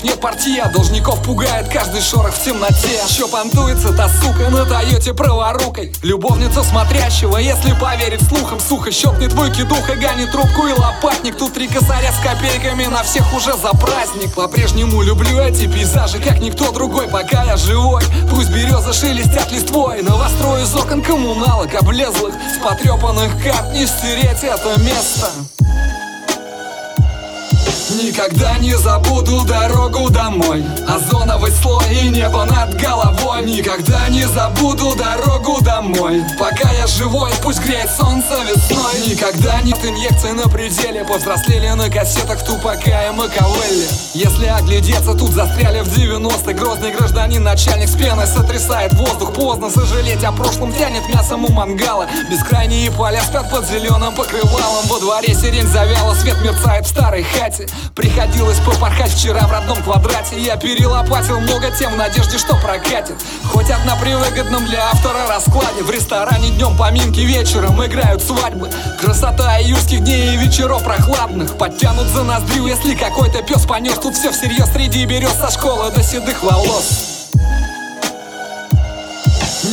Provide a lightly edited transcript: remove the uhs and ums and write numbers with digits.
Клиентов нет партии, а должников пугает каждый шорох в темноте. Чё понтуется та сука на Тойоте праворукой? Любовница смотрящего, если поверить слухам. Сухо щелкнет выкидуха, гонит трубку и лопатник. Тут 3 косаря с копейками, на всех уже за праздник. По-прежнему люблю эти пейзажи, как никто другой, пока я живой. Пусть березы шелестят листвой, новострой из окон коммуналок облезлых. С потрепанных карт не стереть это место. Никогда не забуду дорогу домой, озоновый слой и небо над головой. Никогда не забуду дорогу домой, пока я живой, пусть греет солнце весной. Никогда нет инъекций на пределе, повзрослели на кассетах Тупака и Макавелли. Если оглядеться, тут застряли в 90-х. Грозный гражданин, начальник с пеной сотрясает воздух. Поздно сожалеть о прошлом, тянет мясом у мангала. Бескрайние поля спят под зеленым покрывалом. Во дворе сирень завяла, свет мерцает в старой хате. Приходилось попорхать вчера в родном квадрате. Я перелопатил много тем в надежде, что прокатит. Хоть одна при выгодном для автора раскладе. В ресторане днем поминки, вечером играют свадьбы. Красота июльских дней и вечеров прохладных подтянут за ноздрю, если какой-то пес понес. Тут все всерьез, среди берез со школы до седых волос.